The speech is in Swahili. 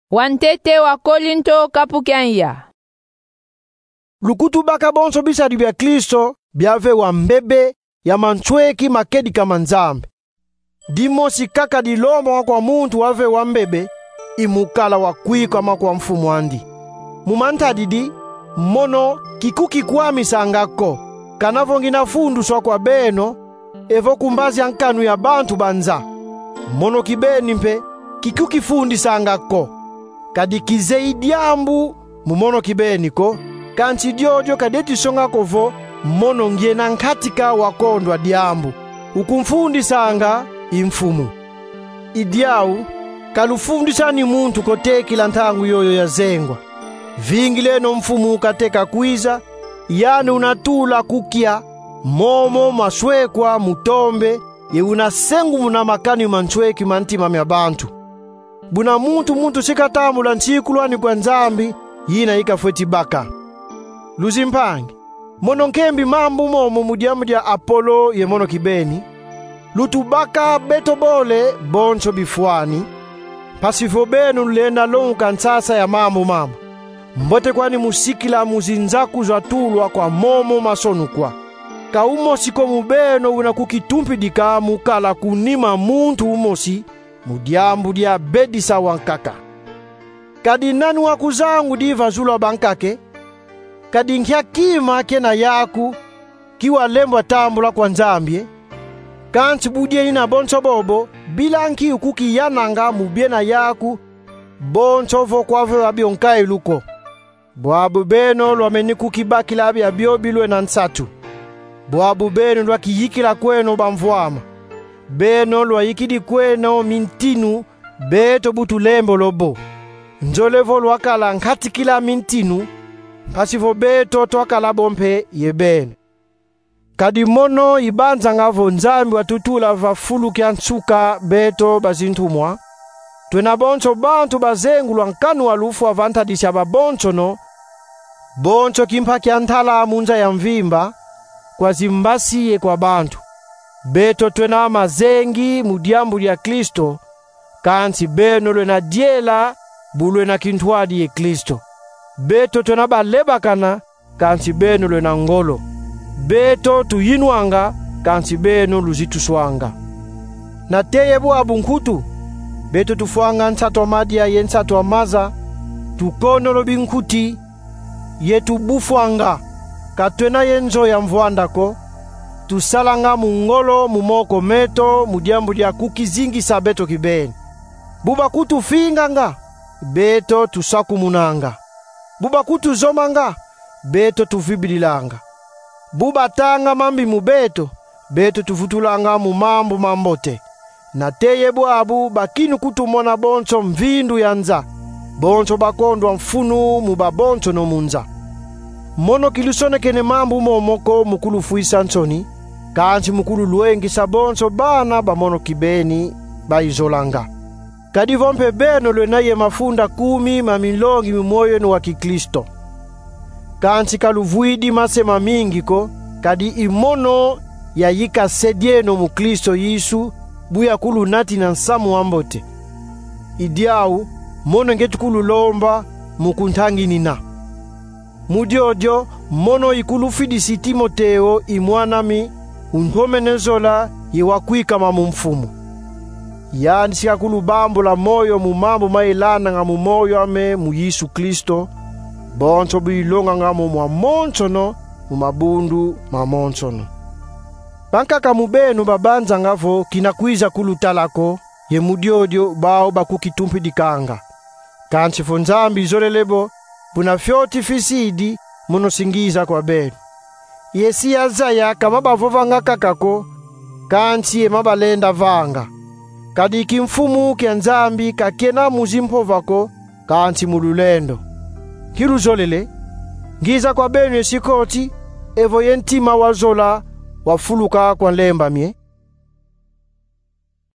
Wantete wa Korinto kapukanya. Lukutu baka bonso bisari bya Kristo byave wa mbebe ya manchweki makedi kama nzambe. Dimosi kaka diloma kwa muntu wave wa mbebe imukala wa kwika makwa mfumu andi. Mumanta didi mono kikuki kwami sangako kanavongina fundu so kwa beno evo kumbazi ankanu ya bantu banza. Mono kibeni mpe kikuki fundi sangako kadikize idiambu mumono kibeni ko kanchi diodio kadeti songa kovo mono ngiena nkatika wakondwa diambu ukumfundi sanga imfumu idiau kalufundisa ni muntu koteki lantangu yoyo ya zengwa vingileno mfumu kateka kwiza yani unatula kukia momo maswekwa mutombe ye unasengu muna makani manchweki mantima mya bantu buna muntu sikatambula nchikulwani kwa nzambi yina ikafweti baka luzimpangi mono nkembi mambu momo mudiamu dia Apolo ye mono kibeni lutubaka betobole boncho bifuani pasifo benu lenda lonka nsasa ya mambo mbote kwani musikila muzinzaku zatulwa kwa momo masonukwa kaumosi ko mubeno unakukitumpi dikamu kala kunima muntu umosi mudiambu dia bedisa wankaka kadi nani wakuzangu diva zulwa bankake kadi nkia kima kena yaku kiwa lembo tambula kwa nzambie kanchi budie ina boncho bobo bila nki ukuki yananga mubiena yaku boncho vo kwave wabionkai luko bwabu beno lwameni kukibaki labi ya biobilwe na nsatu bwabu beno lwakiyikila kweno bamvuama beno lwayikidi kweno mintinu beto butu lembo lobo njolevo lwakala nkatikila mintinu pasivo beto twakala bompe yebene kadi mono ibanza ngavo nzambi watutula vafulu kya nsuka beto bazintumwa twena boncho bantu bazengulwa nkanu walufu avantadisha baboncho no boncho kimpa kya ntala munja ya mvimba kwa zimbasiye kwa bantu beto twena mazengi mudiambu ya Kristo kansi beno lwena diela bulwena kintwadi ye Kristo beto twena balebakana kansi beno lwena ngolo beto tuyinwanga kansi beno luzituswanga na teye bwabu nkutu beto tufuanga nsato madia ye nsato amaza tukono lobi nkuti yetu bufwanga katwena yenzo ya mvwandako tusalanga mungolo mumoko meto mudiambu dia kukizingi sa beto kibeni buba kutu finganga beto tusakumunanga buba kutu zomanga beto tuvibililanga buba tanga mambi mubeto beto tuvutulanga mumambo mambote na teye bwabu bakinu kutumona boncho mvindu yanza boncho bakondwa mfunu mubaboncho no munza mono kilusone kene mambu momoko mukulu fuisa nsoni kanchi mukulu luengi sabonso bana bamono kibeni baizolanga kadi vompe beno lwenaye mafunda 10 mamilongi mimoyo ni wa kikristo kanchi kaluvuidi masema mingi ko kadi imono ya yika sedieno mu Kristo Yesu buya kulu nati na nsamu wambote idiau mono ngetukulu lomba mukuntangi nina mudiodio mono ikulu fidisi Timoteo imwanami unhomenezola yewakwika mamumfumu yani sikakulu bambo la moyo mumambo mailana nga mumoyo ame mu Yesu Kristo boncho bilonga nga mwamoncho no mumabundu mamoncho no bankaka mubenu babanza ngavo kinakwiza kulutalako ye mudiodio bao bakukitumpi dikanga kanchi fonzambi zolelebo buna fyoti fisidi muno singiza kwa benu yesi yazaya kama bavovanga kakako kanchi ye mabalenda vanga kadi kimfumu kya nzambi kakena muzimpovako kanchi mululendo kiluzolele ngiza kwa benu yesikoti evo yentima wazola wafuluka kwa lemba mie